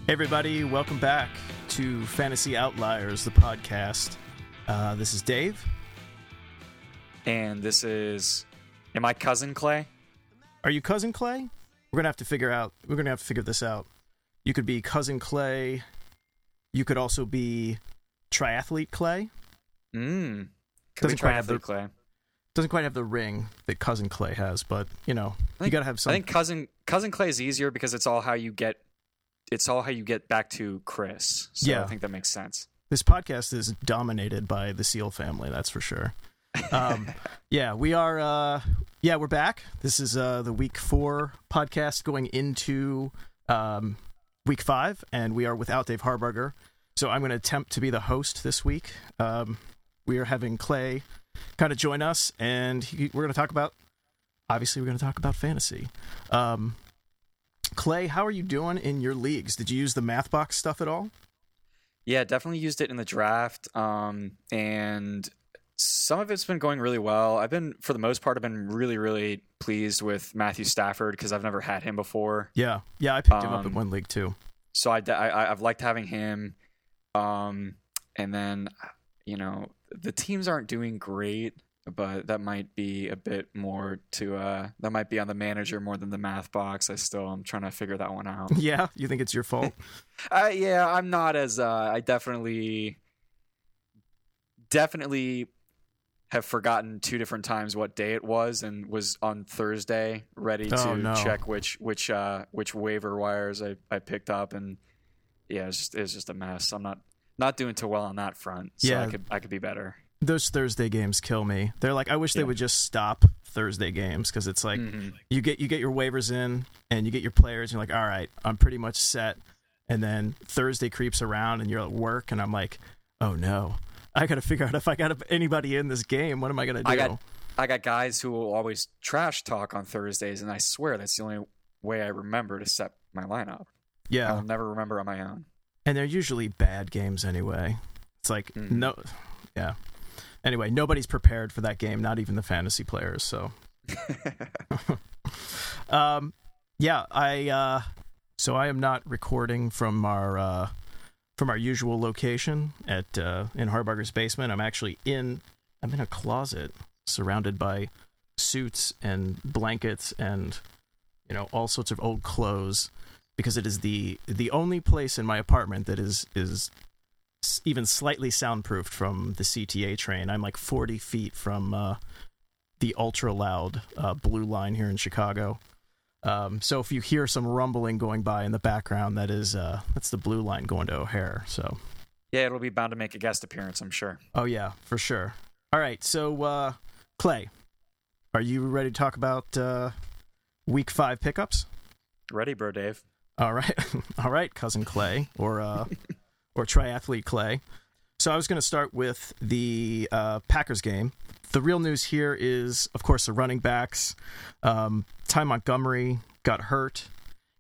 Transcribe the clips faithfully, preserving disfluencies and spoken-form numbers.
Hey everybody, welcome back to Fantasy Outliers, the podcast. Uh, this is Dave. And this is... Am I Cousin Clay? Are you Cousin Clay? We're going to have to figure out... We're going to have to figure this out. You could be Cousin Clay. You could also be Triathlete Clay. Mmm. Doesn't quite have the, Clay. Doesn't quite have the ring that Cousin Clay has, but, you know, think, you got to have some... I think Cousin Cousin Clay is easier because it's all how you get... It's all how you get back to Chris. So yeah. I think that makes sense. This podcast is dominated by the Seal family, that's for sure. Um, yeah, we are, uh, yeah, we're back. This is uh, the week four podcast going into um, week five, and we are without Dave Harburger. So I'm going to attempt to be the host this week. Um, we are having Clay kind of join us, and he, we're going to talk about, obviously, we're going to talk about fantasy. Um, Clay, how are you doing in your leagues? Did you use the MathBox stuff at all? Yeah, definitely used it in the draft, um, and some of it's been going really well. I've been, for the most part, I've been really, really pleased with Matthew Stafford because I've never had him before. Yeah, yeah, I picked um, him up in one league too. So I, I, I've liked having him, um, and then, you know, the teams aren't doing great, but that might be a bit more to, uh, that might be on the manager more than the math box. I still am trying to figure that one out. Yeah, you think it's your fault? uh, yeah, I'm not as, uh, I definitely, definitely have forgotten two different times what day it was and was on Thursday ready to oh, no. check which, which, uh, which waiver wires I, I picked up. And yeah, it's just, it's just a mess. I'm not, not doing too well on that front. So yeah. I could, I could be better. Those Thursday games kill me. They're like, I wish yeah. they would just stop Thursday games because it's like mm-hmm. you get you get your waivers in and you get your players. And you're like, all right, I'm pretty much set. And then Thursday creeps around and you're at work and I'm like, oh no, I got to figure out if I got anybody in this game. What am I gonna do? I got I got guys who will always trash talk on Thursdays, and I swear that's the only way I remember to set my lineup. Yeah, I'll never remember on my own. And they're usually bad games anyway. It's like mm. no, yeah. Anyway, nobody's prepared for that game, not even the fantasy players. So, um, yeah, I uh, so I am not recording from our uh, from our usual location at uh, in Harburger's basement. I'm actually in I'm in a closet surrounded by suits and blankets and you know all sorts of old clothes because it is the the only place in my apartment that is is. even slightly soundproofed from the C T A train. I'm like forty feet from uh, the ultra loud uh, Blue Line here in Chicago. Um, so if you hear some rumbling going by in the background, that is uh, that's the Blue Line going to O'Hare. So yeah, it'll be bound to make a guest appearance, I'm sure. Oh yeah, for sure. All right, so uh, Clay, are you ready to talk about uh, week five pickups? Ready, bro, Dave. All right, all right, cousin Clay, or. Uh, or triathlete Clay. So I was going to start with the uh, Packers game. The real news here is, of course, the running backs. Um, Ty Montgomery got hurt,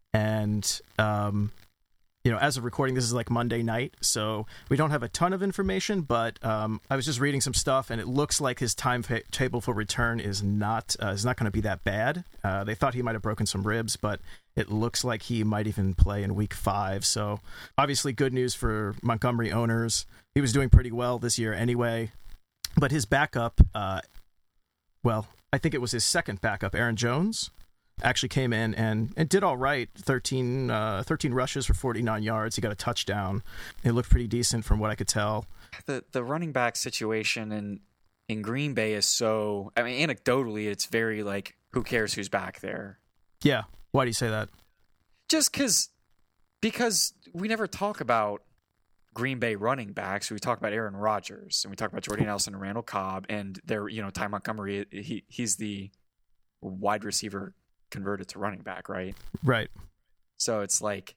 and um, you know, as of recording, this is like Monday night, so we don't have a ton of information. But um, I was just reading some stuff, and it looks like his timetable for return is not uh, is not going to be that bad. Uh, they thought he might have broken some ribs, but it looks like he might even play in week five. So obviously good news for Montgomery owners. He was doing pretty well this year anyway. But his backup, uh, well, I think it was his second backup, Aaron Jones, actually came in and, and did all right. thirteen, uh, thirteen rushes for forty-nine yards. He got a touchdown. It looked pretty decent from what I could tell. The the running back situation in, in Green Bay is so... I mean, anecdotally, it's very like, who cares who's back there? Yeah. Why do you say that? Just because because we never talk about Green Bay running backs. We talk about Aaron Rodgers and we talk about Jordy Nelson and Randall Cobb and they're, you know, Ty Montgomery. He he's the wide receiver converted to running back, right? Right. So it's like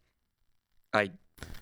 I.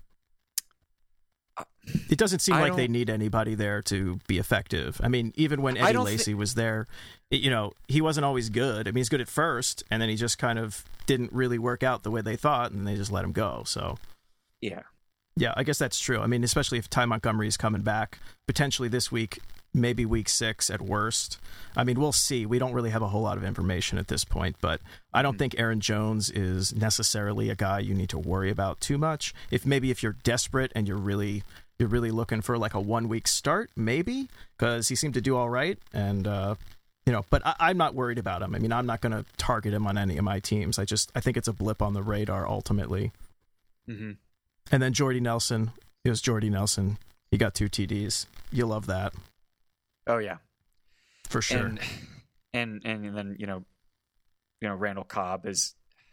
It doesn't seem I like don't, they need anybody there to be effective. I mean, even when Eddie Lacy th- was there, it, you know, he wasn't always good. I mean, he's good at first, and then he just kind of didn't really work out the way they thought, and they just let him go. So, yeah. Yeah, I guess that's true. I mean, especially if Ty Montgomery is coming back potentially this week, maybe week six at worst. I mean, we'll see. We don't really have a whole lot of information at this point, but I don't mm-hmm. think Aaron Jones is necessarily a guy you need to worry about too much. If maybe if you're desperate and you're really you're really looking for like a one week start, maybe, because he seemed to do all right, and uh, you know. But I, I'm not worried about him. I mean, I'm not going to target him on any of my teams. I just I think it's a blip on the radar ultimately. Mm-hmm. And then Jordy Nelson. It was Jordy Nelson. He got two T Ds. You love that. Oh yeah, for sure. And and and then you know, you know Randall Cobb is.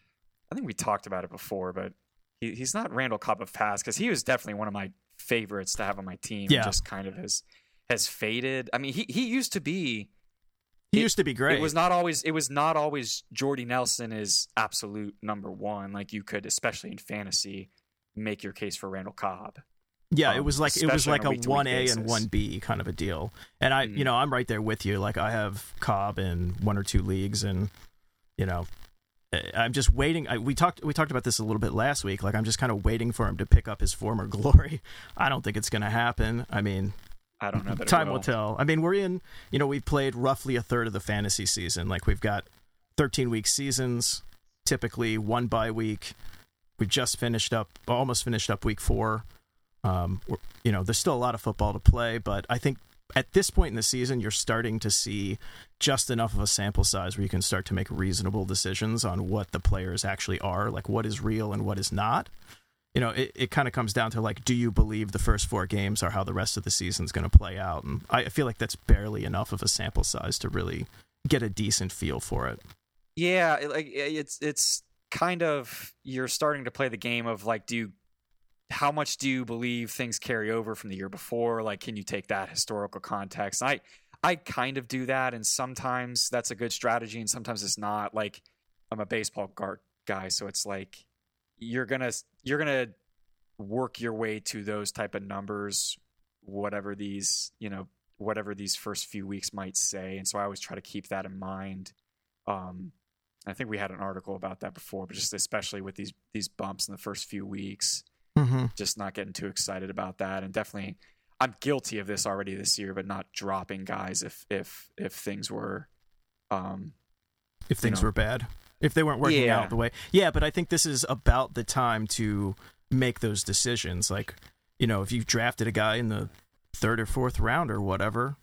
I think we talked about it before, but he, he's not Randall Cobb of past, because he was definitely one of my favorites to have on my team. Yeah. And just kind of has has faded. I mean, he he used to be. He it, used to be great. It was not always. It was not always Jordy Nelson is absolute number one. Like you could, especially in fantasy, make your case for Randall Cobb. Yeah, um, it was like it was like a one A basis. and one B kind of a deal. And I, mm-hmm. you know, I'm right there with you. Like I have Cobb in one or two leagues, and you know, I'm just waiting. I, we talked we talked about this a little bit last week. Like I'm just kind of waiting for him to pick up his former glory. I don't think it's going to happen. I mean, I don't know. That time will. will tell. I mean, we're in. You know, we've played roughly a third of the fantasy season. Like we've got thirteen week seasons, typically one bye week. We just finished up, almost finished up week four. Um, you know, there's still a lot of football to play, but I think at this point in the season, you're starting to see just enough of a sample size where you can start to make reasonable decisions on what the players actually are, like what is real and what is not. You know, it, it kind of comes down to like, do you believe the first four games are how the rest of the season's going to play out? And I feel like that's barely enough of a sample size to really get a decent feel for it. Yeah, it, like it's it's kind of, you're starting to play the game of like, do you how much do you believe things carry over from the year before? Like, can you take that historical context? I, I kind of do that, and sometimes that's a good strategy, and sometimes it's not. Like, I'm a baseball guard guy, so it's like you're gonna you're gonna work your way to those type of numbers, whatever these you know whatever these first few weeks might say, and so I always try to keep that in mind. Um, I think we had an article about that before, but just especially with these these bumps in the first few weeks. Mm-hmm. Just not getting too excited about that, and definitely, I'm guilty of this already this year, but not dropping guys if if if things were, um, if things you know, were bad, if they weren't working yeah. out the way. Yeah, but I think this is about the time to make those decisions. Like, you know, if you drafted a guy in the third or fourth round or whatever,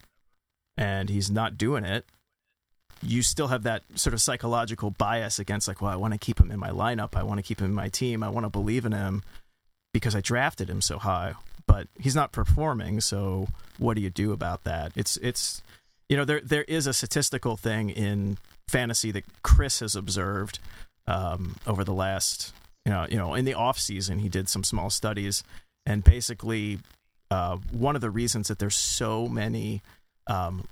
and he's not doing it, you still have that sort of psychological bias against like, well, I want to keep him in my lineup, I want to keep him in my team, I want to believe in him, because I drafted him so high, but he's not performing. So what do you do about that? It's, it's, you know, there, there is a statistical thing in fantasy that Chris has observed um, over the last, you know, you know, in the off season, he did some small studies, and basically uh, one of the reasons that there's so many um,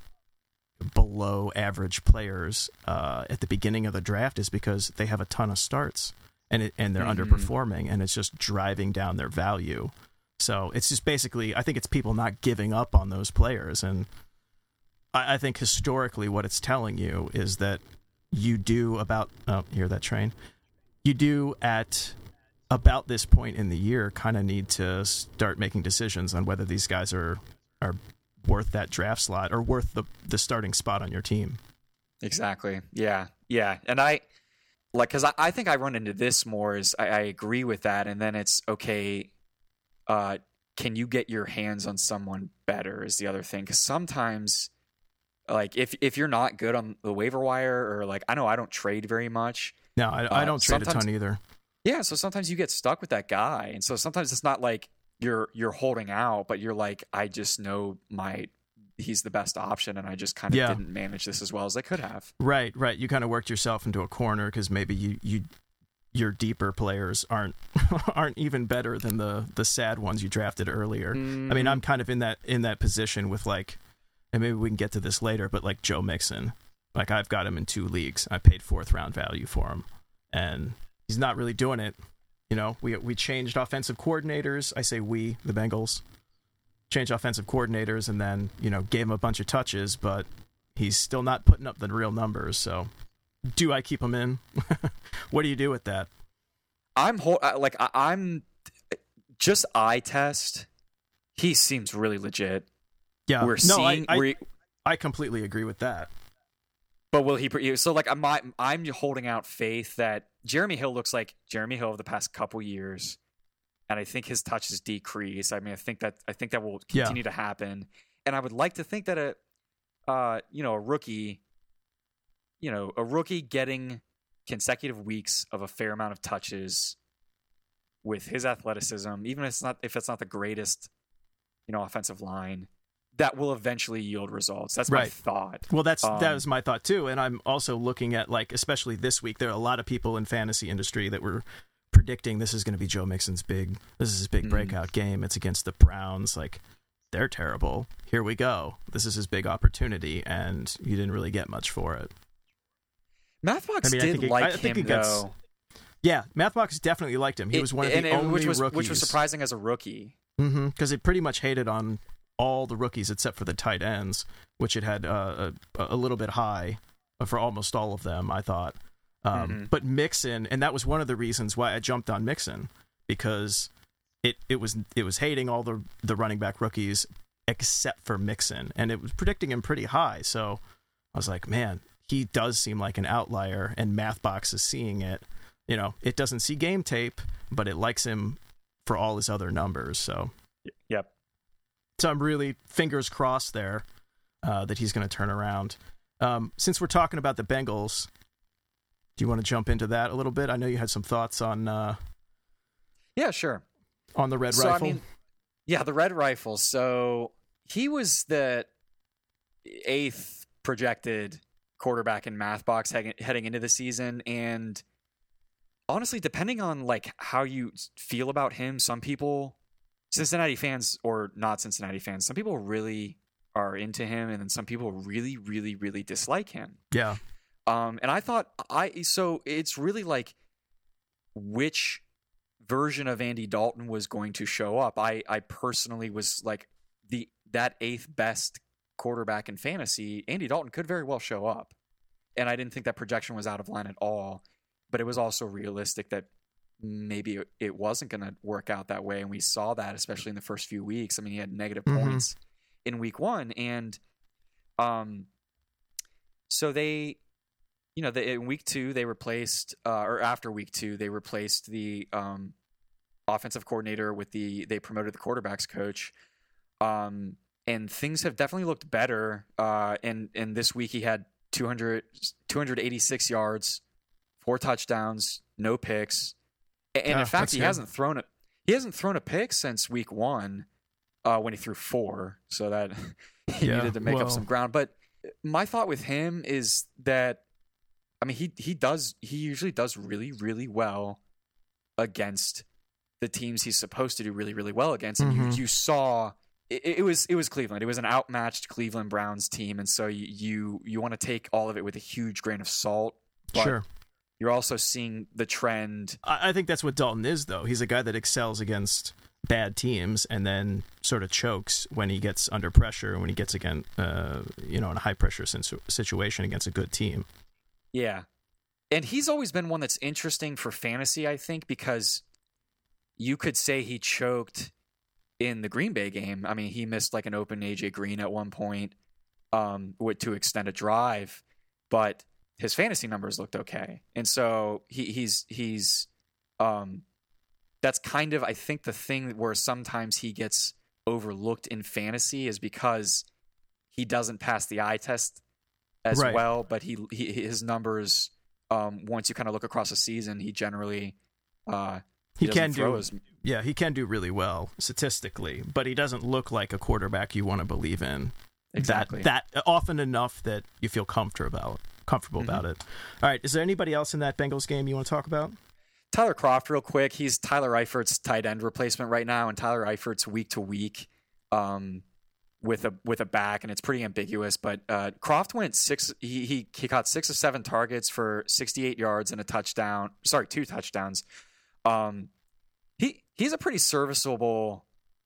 below average players uh, at the beginning of the draft is because they have a ton of starts. And it, and they're mm-hmm. underperforming, and it's just driving down their value. So it's just basically, I think it's people not giving up on those players. And I, I think historically what it's telling you is that you do about, oh, hear that train? You do at about this point in the year kind of need to start making decisions on whether these guys are are worth that draft slot or worth the, the starting spot on your team. Exactly. Yeah. Yeah. And I... Like, because I, I think I run into this more is I, I agree with that, and then it's okay. Uh, can you get your hands on someone better? Is the other thing, because sometimes, like if if you're not good on the waiver wire, or like I know I don't trade very much. No, I, I don't uh, trade a ton either. Yeah, so sometimes you get stuck with that guy, and so sometimes it's not like you're you're holding out, but you're like, I just know my. He's the best option, and I just kind of yeah. didn't manage this as well as I could have. Right, right. You kind of worked yourself into a corner because maybe you, you your deeper players aren't aren't even better than the the sad ones you drafted earlier. Mm-hmm. I mean, I'm kind of in that in that position with like, and maybe we can get to this later, but like Joe Mixon, like I've got him in two leagues. I paid fourth round value for him, and he's not really doing it. You know, we we changed offensive coordinators. I say we, the Bengals. Change offensive coordinators, and then, you know, gave him a bunch of touches, but he's still not putting up the real numbers. So do I keep him in? What do you do with that? I'm like, I'm just eye test. He seems really legit. Yeah, we're no, seeing. I, I, we're, I completely agree with that. But will he? So like, I'm I'm holding out faith that Jeremy Hill looks like Jeremy Hill of the past couple years, and I think his touches decrease. I mean, I think that I think that will continue yeah. to happen, and I would like to think that a, uh, you know, a rookie, you know, a rookie getting consecutive weeks of a fair amount of touches with his athleticism, even if it's not if it's not the greatest, you know, offensive line, that will eventually yield results. That's right. my thought. Well, that's um, that was my thought too. And I'm also looking at, like, especially this week, there are a lot of people in fantasy industry that were predicting this is going to be Joe Mixon's big, this is his big mm-hmm. breakout game. It's against the Browns. Like, they're terrible. Here we go. This is his big opportunity, and you didn't really get much for it. Mathbox I mean, did it, like I think him, gets, though. Yeah, Mathbox definitely liked him. He it, was one of the it, only which was, rookies. Which was surprising as a rookie. Because mm-hmm, it pretty much hated on all the rookies except for the tight ends, which it had uh, a, a little bit high for almost all of them, I thought. Um, mm-hmm. But Mixon, and that was one of the reasons why I jumped on Mixon, because it, it was it was hating all the the running back rookies except for Mixon, and it was predicting him pretty high. So I was like, man, he does seem like an outlier, and Mathbox is seeing it. You know, it doesn't see game tape, but it likes him for all his other numbers. So, yep. So I'm really fingers crossed there uh, that he's going to turn around. Um, since we're talking about the Bengals, do you want to jump into that a little bit? I know you had some thoughts on. Uh, yeah, sure. On the red so, rifle. I mean, yeah, the red rifle. So he was the eighth projected quarterback in Mathbox heading, heading into the season, and honestly, depending on like how you feel about him, some people, Cincinnati fans or not Cincinnati fans, some people really are into him, and then some people really, really, really dislike him. Yeah. Um, and I thought I so it's really like which version of Andy Dalton was going to show up. I I personally was like the that eighth best quarterback in fantasy. Andy Dalton could very well show up, and I didn't think that projection was out of line at all. But it was also realistic that maybe it wasn't going to work out that way. And we saw that, especially in the first few weeks. I mean, he had negative mm-hmm. points in week one. And um, so they, you know, they, in week two, they replaced, uh, or after week two, they replaced the um, offensive coordinator with the, they promoted the quarterback's coach. Um, and things have definitely looked better. Uh, and, and this week he had two hundred, two eighty-six yards, four touchdowns, no picks, and oh, in fact, he good. hasn't thrown a he hasn't thrown a pick since week one, uh, when he threw four. So that he yeah, needed to make well. up some ground. But my thought with him is that, I mean, he he does he usually does really really well against the teams he's supposed to do really really well against, and mm-hmm. you you saw. It, it was it was Cleveland. It was an outmatched Cleveland Browns team, and so you you, you want to take all of it with a huge grain of salt. But sure. You're also seeing the trend. I think that's what Dalton is, though. He's a guy that excels against bad teams and then sort of chokes when he gets under pressure and when he gets again, uh, you know, in a high pressure situation against a good team. Yeah, and he's always been one that's interesting for fantasy, I think, because you could say he choked in the Green Bay game. I mean, he missed like an open A J Green at one point um, to extend a drive, but his fantasy numbers looked okay. And so he, he's, he's, um, that's kind of, I think, the thing where sometimes he gets overlooked in fantasy is because he doesn't pass the eye test as right. well, but he, he his numbers, um, once you kind of look across a season, he generally, uh, he, he can do, as, yeah, he can do really well statistically, but he doesn't look like a quarterback you want to believe in. Exactly. That, that often enough that you feel comfortable about. comfortable mm-hmm. about it. All right, is there anybody else in that Bengals game you want to talk about? Tyler Kroft, real quick. He's Tyler Eifert's tight end replacement right now, and Tyler Eifert's week to week um, with a with a back, and it's pretty ambiguous. But uh, Kroft went six. He, he he caught six of seven targets for sixty-eight yards and a touchdown. Sorry, two touchdowns. Um, he he's a pretty serviceable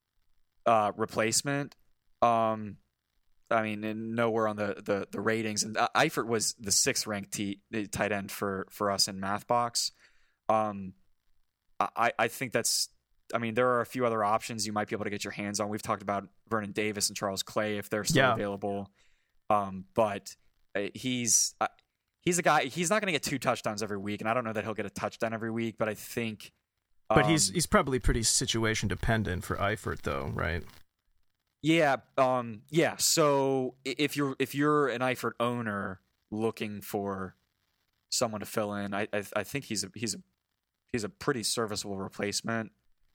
uh, replacement. Um, I mean, nowhere on the, the, the ratings. And uh, Eifert was the sixth ranked t- tight end for, for us in Mathbox. Um, I, I think that's I mean, there are a few other options you might be able to get your hands on. We've talked about Vernon Davis and Charles Clay if they're still Yeah. available. Um, but uh, he's uh, he's a guy. He's not going to get two touchdowns every week, and I don't know that he'll get a touchdown every week. But I think. Um, But he's he's probably pretty situation dependent for Eifert, though, right? Yeah, um, yeah. So i- if you're if you're an Eifert owner looking for someone to fill in, I I, I think he's a he's a he's a pretty serviceable replacement.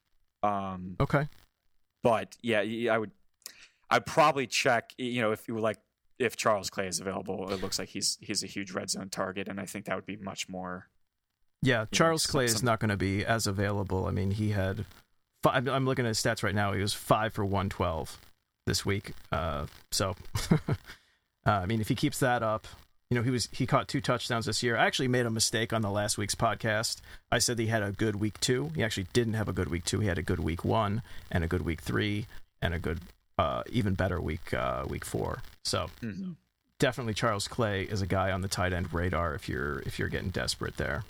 Um, Okay. but yeah, I would I'd probably check. You know, if you were like if Charles Clay is available, it looks like he's he's a huge red zone target, and I think that would be much more. Yeah, Charles some- Clay is some- not going to be as available. I mean, he had. Five, I'm looking at his stats right now. He was five for one twelve this week. Uh, so, uh, I mean, if he keeps that up, you know, he was he caught two touchdowns this year. I actually made a mistake on the last week's podcast. I said he had a good week two. He actually didn't have a good week two. He had a good week one and a good week three and a good, uh, even better week uh, week four. So. Mhm. Definitely Charles Clay is a guy on the tight end radar if you're if you're getting desperate there.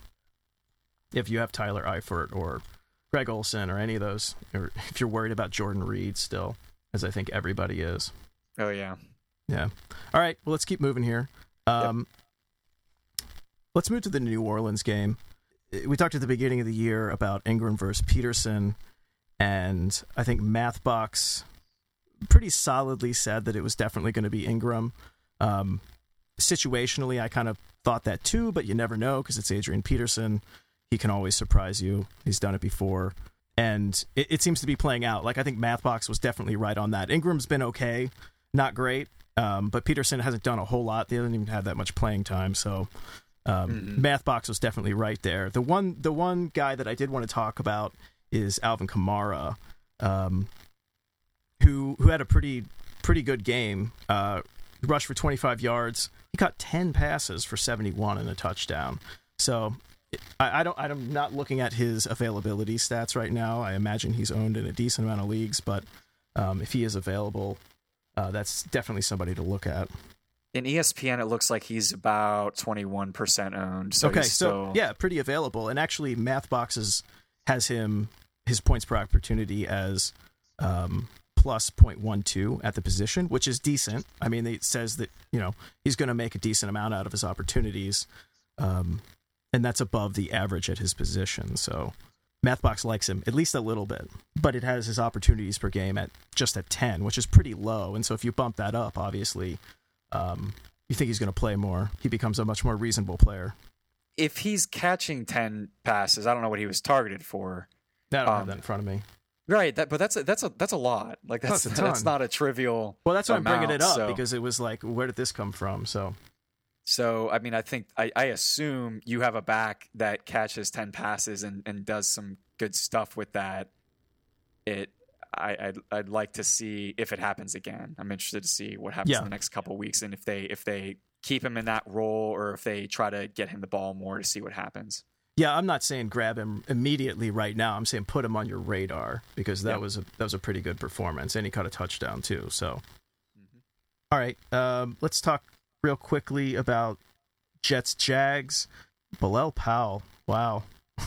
If you have Tyler Eifert or Greg Olsen or any of those, or if you're worried about Jordan Reed still, as I think everybody is. Oh yeah. Yeah. All right, well, let's keep moving here. Um, yep. Let's move to the New Orleans game. We talked at the beginning of the year about Ingram versus Peterson, and I think MathBox pretty solidly said that it was definitely going to be Ingram. Um, situationally, I kind of thought that too, but you never know because it's Adrian Peterson. He can always surprise you. He's done it before. And it, it seems to be playing out. Like, I think MathBox was definitely right on that. Ingram's been okay, not great, um, but Peterson hasn't done a whole lot. They haven't even had that much playing time, so um, mm-hmm. MathBox was definitely right there. The one the one guy that I did want to talk about is Alvin Kamara, um, who who had a pretty pretty good game. Uh, he rushed for twenty-five yards. He caught ten passes for seventy-one and a touchdown. So I, I don't. I'm not looking at his availability stats right now. I imagine he's owned in a decent amount of leagues, but um, if he is available, uh, that's definitely somebody to look at. In E S P N, it looks like he's about twenty-one percent owned. So okay, he's so still... yeah, pretty available. And actually, MathBoxes has him his points per opportunity as um, plus zero point one two at the position, which is decent. I mean, it says that you know he's going to make a decent amount out of his opportunities. Um, And that's above the average at his position. So MathBox likes him at least a little bit. But it has his opportunities per game at just at ten, which is pretty low. And so if you bump that up, obviously, um, you think he's going to play more. He becomes a much more reasonable player. If he's catching ten passes, I don't know what he was targeted for. I don't um, have that in front of me. Right, that, but that's a, that's a that's a lot. Like that's That's a that's ton. not a trivial. Well, that's why I'm amount, bringing it up, so. because it was like, where did this come from? So... So, I mean, I think I, I assume you have a back that catches ten passes and, and does some good stuff with that. It, I, I'd, I'd like to see if it happens again. I'm interested to see what happens Yeah. in the next couple of weeks, and if they if they keep him in that role or if they try to get him the ball more to see what happens. Yeah, I'm not saying grab him immediately right now. I'm saying put him on your radar because that Yep. was a that was a pretty good performance, and he caught a touchdown too. So, Mhm. all right, um, let's talk real quickly about Jets Jags. Bilal Powell, wow.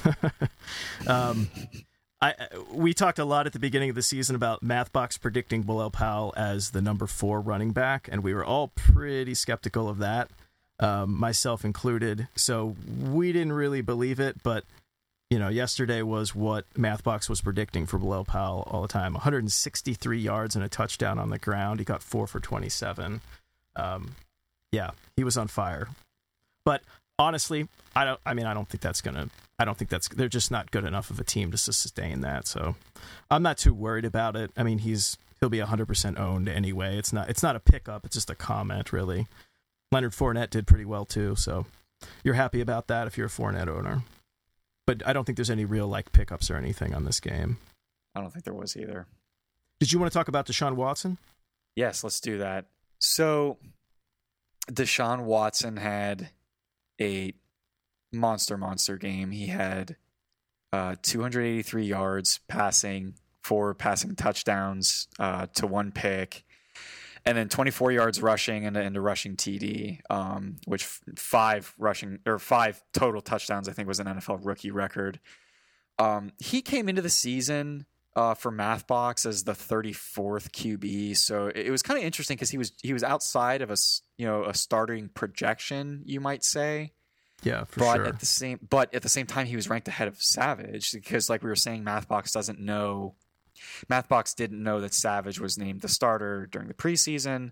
um, I we talked a lot at the beginning of the season about MathBox predicting Bilal Powell as the number four running back, and we were all pretty skeptical of that, um, myself included. So we didn't really believe it, but you know, yesterday was what MathBox was predicting for Bilal Powell all the time: one hundred sixty-three yards and a touchdown on the ground. He got four for twenty-seven. Um, yeah, he was on fire. But honestly, I don't. I mean, I don't think that's gonna. I don't think that's. They're just not good enough of a team to sustain that. So, I'm not too worried about it. I mean, he's he'll be one hundred percent owned anyway. It's not. It's not a pickup. It's just a comment, really. Leonard Fournette did pretty well too. So, you're happy about that if you're a Fournette owner. But I don't think there's any real like pickups or anything on this game. I don't think there was either. Did you want to talk about Deshaun Watson? Yes, let's do that. So, Deshaun Watson had a monster, monster game. He had uh, two hundred eighty-three yards passing, four passing touchdowns uh, to one pick, and then twenty-four yards rushing and, and a rushing T D, um, which f- five rushing or five total touchdowns, I think, was an N F L rookie record. Um, he came into the season uh, for MathBox as the thirty-fourth Q B. So it was kind of interesting because he was he was outside of a you know a starting projection, you might say. Yeah, for but sure. at the same but at the same time, he was ranked ahead of Savage because, like we were saying, MathBox doesn't know. MathBox didn't know that Savage was named the starter during the preseason,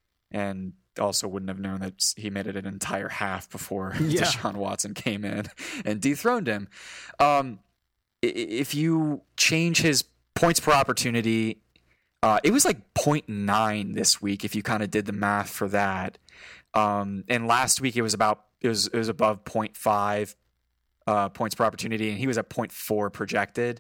and also wouldn't have known that he made it an entire half before yeah. Deshaun Watson came in and dethroned him. Um, if you change his points per opportunity, uh, it was like zero point nine this week if you kind of did the math for that. Um, and last week it was about it was it was above zero point five uh, points per opportunity, and he was at zero point four projected.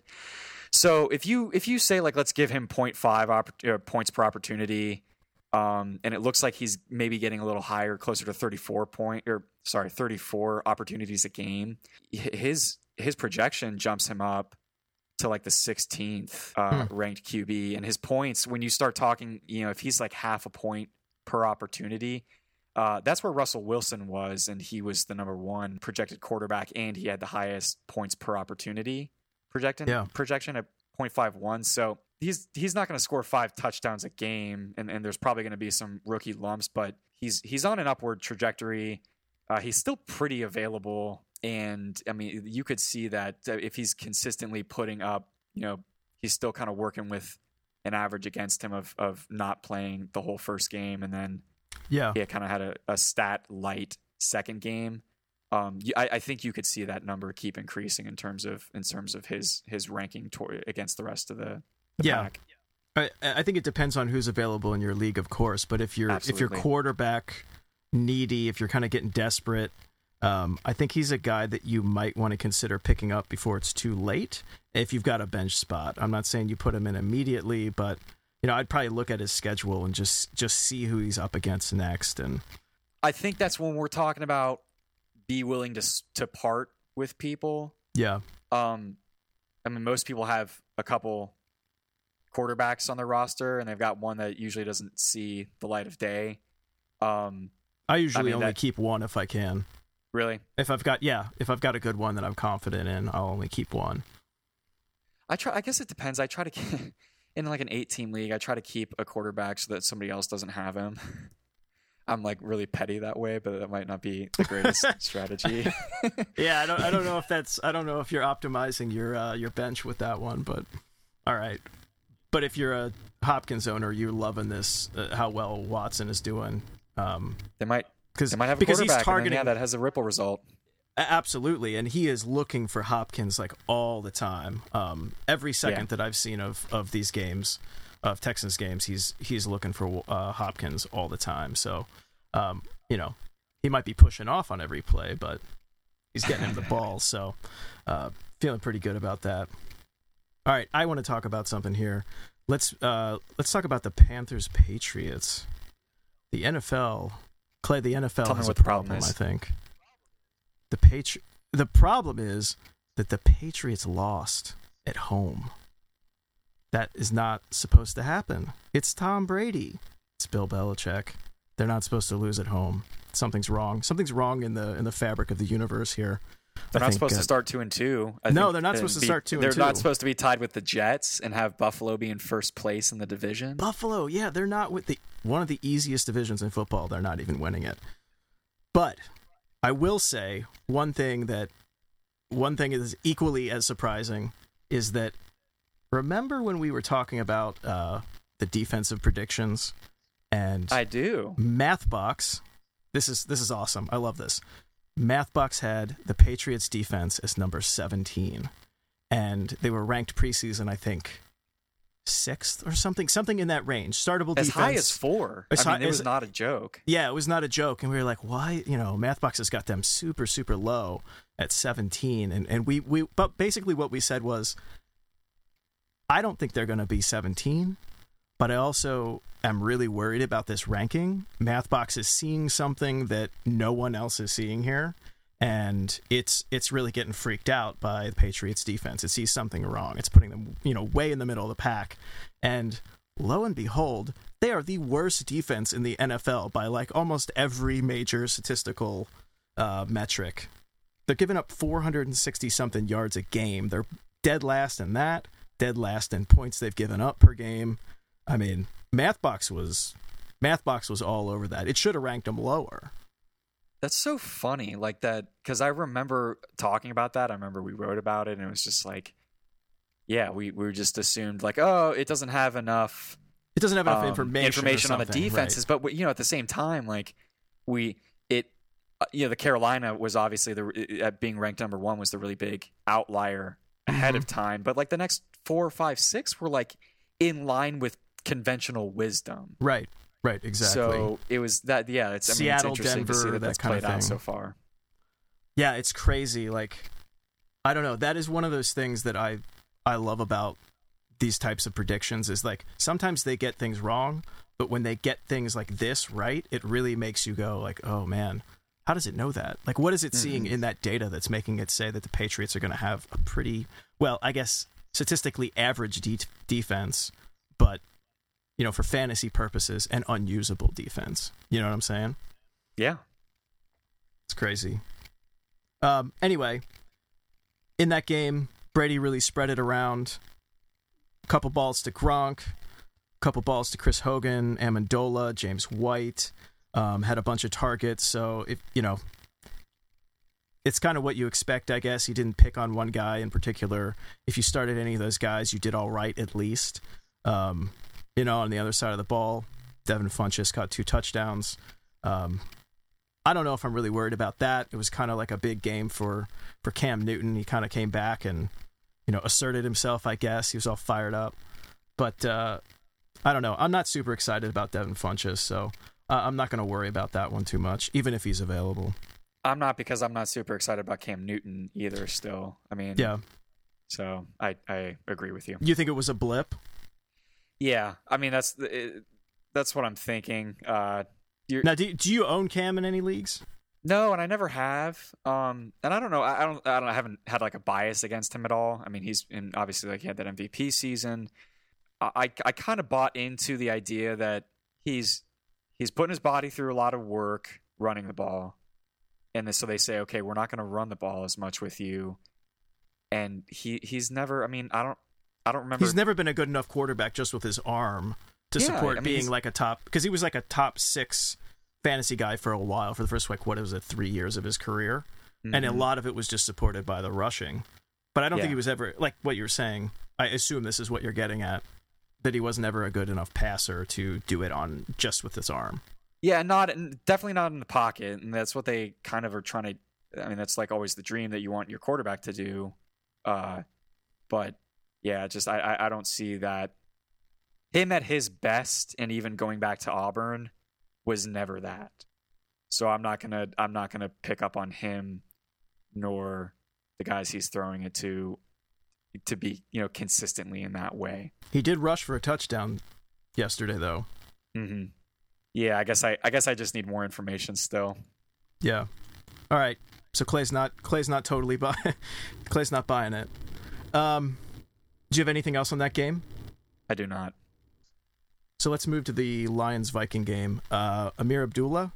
So if you if you say like let's give him zero point five opp- uh, points per opportunity, um, and it looks like he's maybe getting a little higher, closer to thirty-four point or sorry thirty-four opportunities a game, his his projection jumps him up to like the sixteenth uh, hmm. ranked Q B, and his points when you start talking, you know, if he's like half a point per opportunity. Uh, that's where Russell Wilson was, and he was the number one projected quarterback, and he had the highest points per opportunity projection, yeah. projection at zero point five one. So he's he's not going to score five touchdowns a game, and, and there's probably going to be some rookie lumps, but he's he's on an upward trajectory. Uh, he's still pretty available, and I mean, you could see that if he's consistently putting up, you know, he's still kind of working with an average against him of of not playing the whole first game, and then yeah, he kind of had a, a stat light second game. Um, I, I think you could see that number keep increasing in terms of in terms of his his ranking to, against the rest of the, the yeah. pack. I, I think it depends on who's available in your league, of course. But if you're Absolutely. if you're quarterback needy, if you're kind of getting desperate, um, I think he's a guy that you might want to consider picking up before it's too late. If you've got a bench spot, I'm not saying you put him in immediately, but you know, I'd probably look at his schedule and just just see who he's up against next. And I think that's when we're talking about be willing to to part with people. Yeah. Um, I mean, most people have a couple quarterbacks on their roster, and they've got one that usually doesn't see the light of day. Um, I usually I mean, only that, keep one if I can. Really? If I've got yeah, if I've got a good one that I'm confident in, I'll only keep one. I try. I guess it depends. I try to in like an eight-team league, I try to keep a quarterback so that somebody else doesn't have him. I'm like really petty that way, but that might not be the greatest strategy. Yeah, I don't. I don't know if that's. I don't know if you're optimizing your uh, your bench with that one, but all right. But if you're a Hopkins owner, you're loving this. Uh, how well Watson is doing. Um, they might because they might have a because quarterback he's targeting, and then, yeah, that has a ripple result. Absolutely, and he is looking for Hopkins like all the time. Um, every second yeah. that I've seen of, of these games, of Texans games, he's he's looking for uh, Hopkins all the time. So, um, you know, he might be pushing off on every play, but he's getting him the ball. So, uh, feeling pretty good about that. All right, I want to talk about something here. Let's uh, let's talk about the Panthers Patriots. The N F L, Clay. The N F L Tell has me a what the problem, problem is. I think. The Patri- The problem is that the Patriots lost at home. That is not supposed to happen. It's Tom Brady. It's Bill Belichick. They're not supposed to lose at home. Something's wrong. Something's wrong in the in the fabric of the universe here. They're I not think, supposed uh, to start two and two. I no, think they're not supposed to be, start two and they're two. They're not supposed to be tied with the Jets and have Buffalo be in first place in the division. Buffalo, yeah, they're not with the one of the easiest divisions in football. They're not even winning it. But I will say one thing that one thing is equally as surprising is that remember when we were talking about uh, the defensive predictions and I do. MathBox. This is this is awesome. I love this. MathBox had the Patriots defense as number seventeen, and they were ranked preseason, I think, sixth or something, something in that range. Startable as defense. high as four. As I high, mean, it was as, not a joke. Yeah, it was not a joke, and we were like, why? You know, MathBox has got them super, super low at seventeen, and and we we. But basically, what we said was, I don't think they're going to be seventeen. But I also am really worried about this ranking. MathBox is seeing something that no one else is seeing here, and it's it's really getting freaked out by the Patriots defense. It sees something wrong. It's putting them, you know, way in the middle of the pack. And lo and behold, they are the worst defense in the N F L by like almost every major statistical uh, metric. They're giving up four hundred sixty something yards a game. They're dead last in that. dead last in points they've given up per game. I mean, MathBox was MathBox was all over that. It should have ranked them lower. That's so funny, like that, because I remember talking about that. I remember we wrote about it, and it was just like, yeah, we, we just assumed like, oh, it doesn't have enough. It doesn't have enough um, information. Information on the something, defenses, right. but you know, at the same time, like we it, uh, you know, the Carolina was obviously the uh, being ranked number one was the really big outlier ahead mm-hmm. of time, but like the next four, five, six were like in line with conventional wisdom, right? Right, exactly. So it was that, yeah. It's I mean, Seattle, it's interesting Denver, to see that, that that's kind of played out thing. so far. Yeah, it's crazy. Like, I don't know. That is one of those things that I I love about these types of predictions. Is like sometimes they get things wrong, but when they get things like this right, it really makes you go like, oh man, how does it know that? Like, what is it mm-hmm. seeing in that data that's making it say that the Patriots are going to have a pretty well, I guess statistically average de- defense, but you know, for fantasy purposes, an unusable defense. You know what I'm saying? Yeah. It's crazy. Um, anyway, in that game, Brady really spread it around. A couple balls to Gronk, a couple balls to Chris Hogan, Amendola, James White, um, had a bunch of targets. So, if you know, it's kind of what you expect, I guess. He didn't pick on one guy in particular. If you started any of those guys, you did all right, at least. Um, You know, on the other side of the ball, Devin Funchess caught two touchdowns. Um, I don't know if I'm really worried about that. It was kind of like a big game for, for Cam Newton. He kind of came back and, you know, asserted himself, I guess. He was all fired up. But uh, I don't know. I'm not super excited about Devin Funchess, so uh, I'm not going to worry about that one too much, even if he's available. I'm not, because I'm not super excited about Cam Newton either still. I mean, yeah. So I, I agree with you. You think it was a blip? Yeah, I mean that's it, that's what I'm thinking. Uh, now, do do you own Cam in any leagues? No, and I never have. Um, and I don't know. I, I don't. I don't. I haven't had like a bias against him at all. I mean, he's in obviously like he had that M V P season. I I, I kind of bought into the idea that he's he's putting his body through a lot of work running the ball, and so they say, okay, we're not going to run the ball as much with you. And he he's never. I mean, I don't. I don't remember. He's never been a good enough quarterback just with his arm to yeah, support I mean, being like a top, because he was like a top six fantasy guy for a while, for the first, like, what was it, three years of his career. Mm-hmm. And a lot of it was just supported by the rushing. But I don't yeah. think he was ever, like what you're saying, I assume this is what you're getting at, that he was never a good enough passer to do it on just with his arm. Yeah, not definitely not in the pocket. And that's what they kind of are trying to, I mean, that's like always the dream that you want your quarterback to do. Uh, but yeah, just I, I don't see that. Him at his best, and even going back to Auburn, was never that. So I'm not gonna I'm not gonna pick up on him, nor the guys he's throwing it to, to be, you know, consistently in that way. He did rush for a touchdown yesterday, though. Mm-hmm. Yeah, I guess I I guess I just need more information still. Yeah. All right. So Clay's not Clay's not totally buy Clay's not buying it. Um. Do you have anything else on that game? I do not. So let's move to the Lions-Viking game. Uh, Amir Abdullah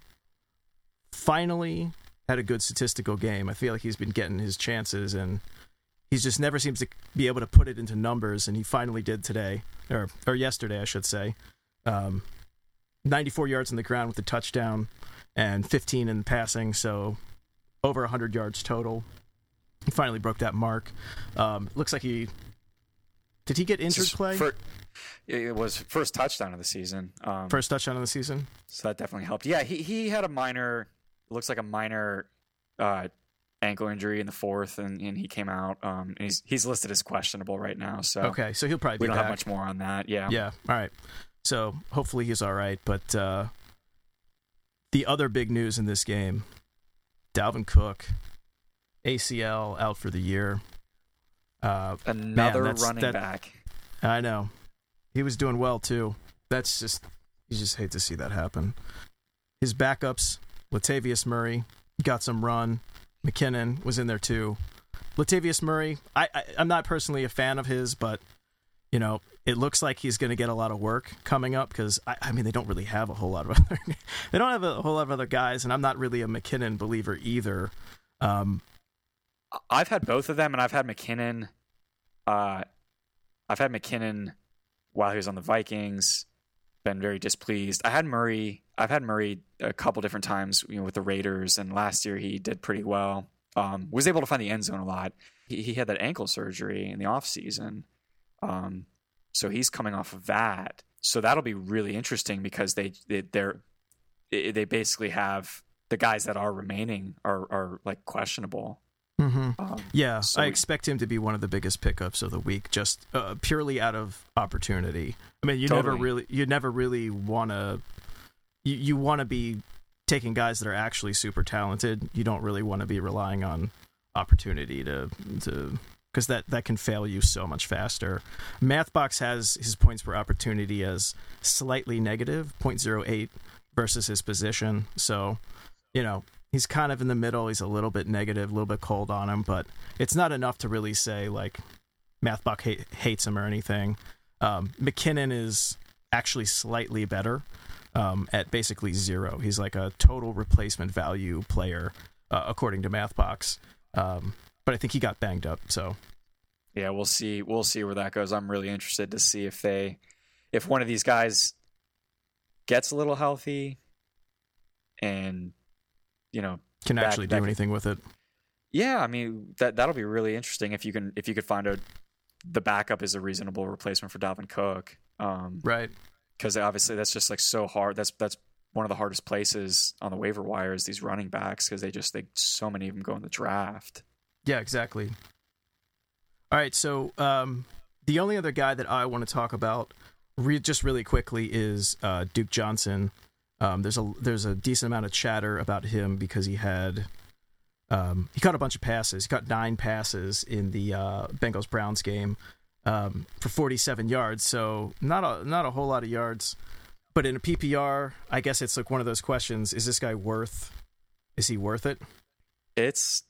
finally had a good statistical game. I feel like he's been getting his chances, and he just never seems to be able to put it into numbers, and he finally did today, or or yesterday, I should say. Um, ninety-four yards on the ground with a touchdown, and fifteen in passing, so over one hundred yards total. He finally broke that mark. Um, looks like he... Did he get injured, Clay? For, it was first touchdown of the season. Um, first touchdown of the season? So that definitely helped. Yeah, he he had a minor, looks like a minor uh, ankle injury in the fourth, and, and he came out. Um, and he's he's listed as questionable right now. So okay, so he'll probably be we don't back. have much more on that. Yeah. Yeah, all right. So hopefully he's all right. But uh, the other big news in this game, Dalvin Cook, A C L out for the year. Uh, Another man, that's, running that, back. I know. He was doing well, too. That's just, you just hate to see that happen. His backups, Latavius Murray, got some run. McKinnon was in there, too. Latavius Murray, I, I, I'm not personally a fan of his, but, you know, it looks like he's going to get a lot of work coming up because, I, I mean, they don't really have a whole lot of other, they don't have a whole lot of other guys, and I'm not really a McKinnon believer either. Um, I've had both of them, and I've had McKinnon. Uh, I've had McKinnon while he was on the Vikings, been very displeased. I had Murray. I've had Murray a couple different times, you know, with the Raiders, and last year he did pretty well. Um, was able to find the end zone a lot. He, he had that ankle surgery in the offseason. Um, so he's coming off of that. So that'll be really interesting because they, they they're they basically have the guys that are remaining are are like questionable. Mm-hmm. Um, yeah, so I we, expect him to be one of the biggest pickups of the week, just uh, purely out of opportunity. I mean, you Totally. never really, you never really want to, you, you want to be taking guys that are actually super talented. You don't really want to be relying on opportunity to, to, because that, that can fail you so much faster. Mathbox has his points per opportunity as slightly negative, zero point zero eight versus his position. So, you know, he's kind of in the middle. He's a little bit negative, a little bit cold on him, but it's not enough to really say, like, Mathbox hate, hates him or anything. Um, McKinnon is actually slightly better um, at basically zero. He's like a total replacement value player, uh, according to Mathbox. Um, but I think he got banged up, so... Yeah, we'll see. We'll see where that goes. I'm really interested to see if they, if one of these guys gets a little healthy and, you know, can that, actually do that, anything with it. Yeah, I mean that that'll be really interesting if you can if you could find out the backup is a reasonable replacement for Dalvin Cook. Um, right. Because obviously that's just like so hard. That's that's one of the hardest places on the waiver wire is these running backs because they just they so many of them go in the draft. Yeah, exactly. All right, so um, the only other guy that I want to talk about, re- just really quickly, is uh, Duke Johnson. Um, there's a there's a decent amount of chatter about him because he had um, he caught a bunch of passes. He caught nine passes in the uh, Bengals Browns game um, for forty-seven yards. So not a not a whole lot of yards, but in a P P R, I guess it's like one of those questions: is this guy worth? Is he worth it? It's.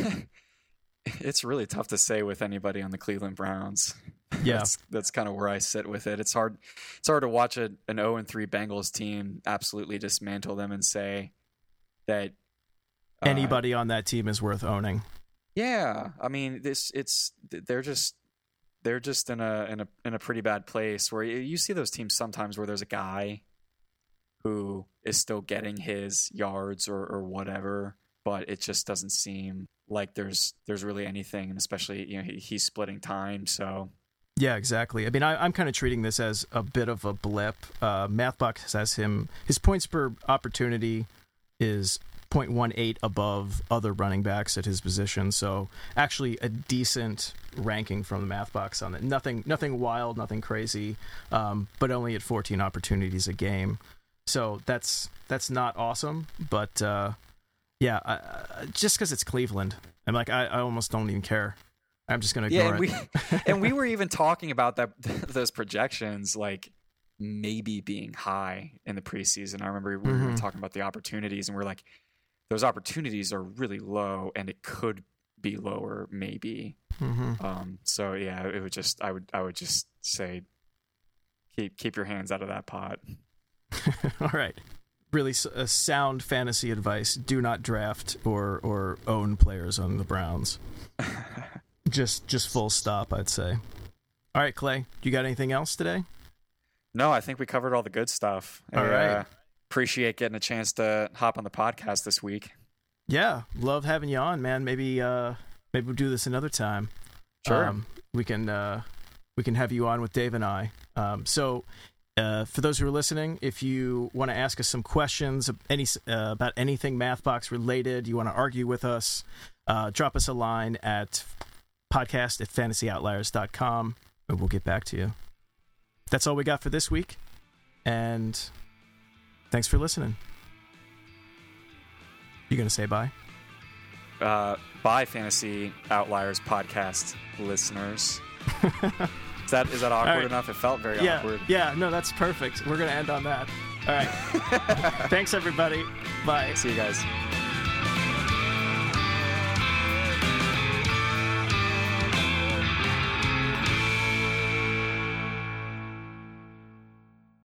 It's really tough to say with anybody on the Cleveland Browns. Yeah, that's, that's kind of where I sit with it. It's hard. It's hard to watch a, an oh and three Bengals team absolutely dismantle them and say that uh, anybody on that team is worth owning. Yeah, I mean, this it's they're just they're just in a in a in a pretty bad place where you, you see those teams sometimes where there's a guy who is still getting his yards or, or whatever, but it just doesn't seem like there's there's really anything, and especially you know he, he's splitting time. So yeah, exactly. I mean, I, I'm kind of treating this as a bit of a blip. Uh, Mathbox has him his points per opportunity is zero point one eight above other running backs at his position. So actually, a decent ranking from the Mathbox on it. Nothing nothing wild, nothing crazy, um, but only at fourteen opportunities a game. So that's that's not awesome, but. Uh, Yeah, I, I, just because it's Cleveland, I'm like I, I almost don't even care. I'm just gonna ignore yeah, and it. we and we were even talking about that those projections like maybe being high in the preseason. I remember we mm-hmm. were talking about the opportunities, and we're like, those opportunities are really low, and it could be lower maybe. Mm-hmm. Um, so yeah, it would just I would I would just say keep keep your hands out of that pot. All right. Really uh, sound fantasy advice. Do not draft or or own players on the Browns. just just full stop, I'd say. All right, Clay, you got anything else today? No, I think we covered all the good stuff. All I, right. Uh, appreciate getting a chance to hop on the podcast this week. Yeah, love having you on, man. Maybe uh, maybe we'll do this another time. Sure. Um, we can uh, we can have you on with Dave and I. Um, so. Uh, for those who are listening, if you want to ask us some questions any, uh, about anything Mathbox related, you want to argue with us, uh, drop us a line at podcast at fantasy outliers dot com, and we'll get back to you. That's all we got for this week, and thanks for listening. You going to say bye? Uh, bye, Fantasy Outliers podcast listeners. Is that is that awkward right. enough? It felt very yeah, awkward. Yeah, no, that's perfect. We're going to end on that. All right. Thanks, everybody. Bye. See you guys.